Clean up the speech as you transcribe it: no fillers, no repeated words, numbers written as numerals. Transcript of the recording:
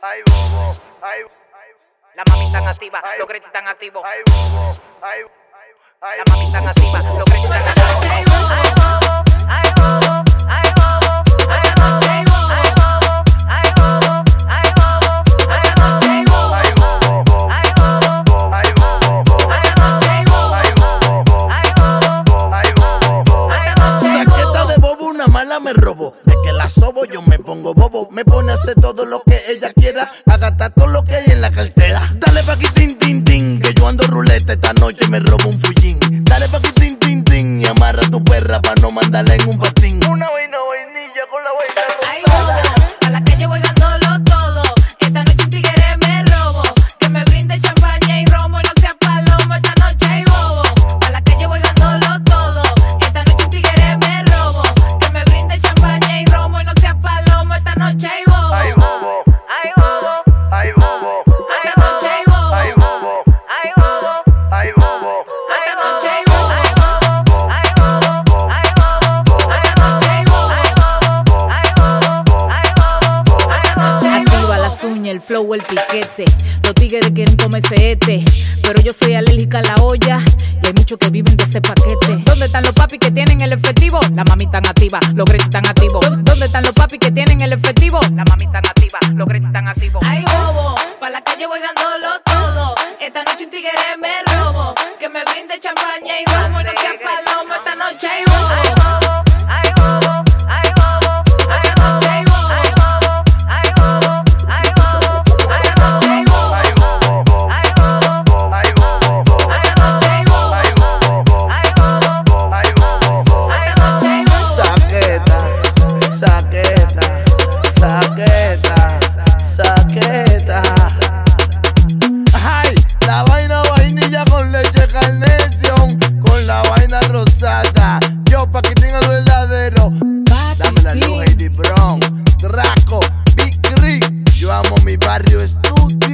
Ay, bobo, ay, La mami tan activa, los gretis tan activos. ay, bobo, ay, ay, La mami tan activa, los gretis tan activos. Ay, bobo, ay, bobo, ay, bobo, ay, bobo, ay, bobo, ay, bobo, ay, bobo, ay, bobo, ay, bobo, ay, bobo, ay, bobo, ay, bobo, ay, bobo, ay, bobo, ay, bobo. Saqueta de bobo, una mala me robo. De que la sobo yo me pongo bobo. Me pone a hacer todo lo que ella quiera, a gastar todo lo que hay en la cartera. Dale pa' aquí, tin, tin, tin, que yo ando ruleta esta noche y me robo un fullín. Dale pa' aquí, tin, tin, tin, y amarra a tu perra pa' no mandarla en un patín. Una vaina vainilla con la vaina Ay, bobo, a la calle voy dándolo todo. Esta noche un tigre me robo. Que me brinde champaña y romo y no sea palomo. Esta noche hay bobo. A la calle voy dándolo todo. Esta noche un tigre me robo. Que me brinde champaña y romo y no sea palomo. Esta noche hay bobo. ay, bobo, Ay, bobo. ay, bobo, Esta noche hay bobo. ay, bobo, Ay, bobo. ay, bobo, Esta noche hay bobo. Ay, bobo. Ay, bobo. Ay, bobo. Esta noche hay bobo. Ay, bobo. Ay, bobo. Ay, bobo. Esta noche hay bobo. Activa las uñas, el flow, el piquete. Los tigres quieren comerse pero yo soy alérgica a la olla y hay muchos que viven de ese paquete. ¿Dónde están los papis que tienen el efectivo? La mami tan activa, los gretis tan activos. ¿Dónde están los papis que tienen el efectivo? La mami tan activa, los gretis tan activos. Ay, bobo, pa' la calle voy dándolo todo. Esta noche un tigre me robo. Que me brinde champaña y romo y no sea palomo. Esta noche hay bobo. Ay, bobo, ay, bobo, ay, bobo. Esta noche hay bobo. Ay, bobo, ay, bobo, ay, bobo. Esta noche hay bobo. ay, bobo, Ay, bobo, ay, bobo, esta noche hay bobo. ay, bobo, Ay, bobo, ay, bobo. esta noche hay bobo. Saqueta, saqueta, saqueta, saqueta. Ay, la vaina vainilla con leche Carnation, con la vaina rosada. Yo Paquitín el verdadero. Dame la luz, Heidi Brown, Draco, Big Rick. Yo amo mi barrio, estudio.